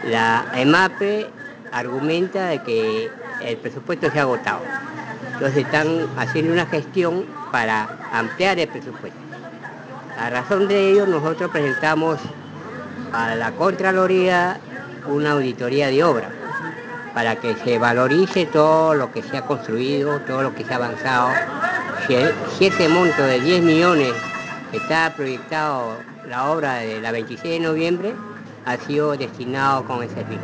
La EMAPE argumenta de que el presupuesto se ha agotado. Entonces están haciendo una gestión para ampliar el presupuesto. A razón de ello, nosotros presentamos a la Contraloría una auditoría de obra para que se valorice todo lo que se ha construido, todo lo que se ha avanzado. Si ese monto de 10 millones que está proyectado la obra de la 26 de noviembre ha sido destinado con ese fin.